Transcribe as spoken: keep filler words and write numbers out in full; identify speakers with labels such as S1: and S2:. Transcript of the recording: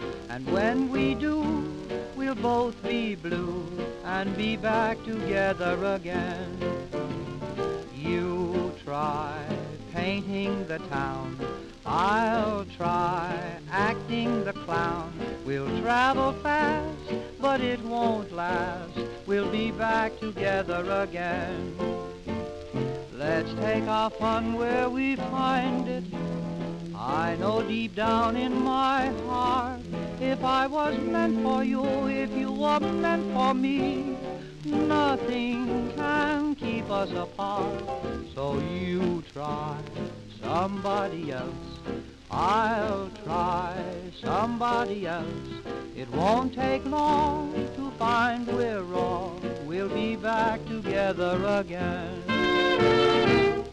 S1: And when we do, we'll both be blue and be back together again. You try painting the town, I'll try acting the clown. We'll travel fast, but it won't last. We'll be back together again. Let's take our fun where we find it. I know deep down in my heart, if I was meant for you, if you were meant for me, nothing can keep us apart. So you try somebody else, I'll try somebody else. It won't take long to find we're wrong. We'll be back together again.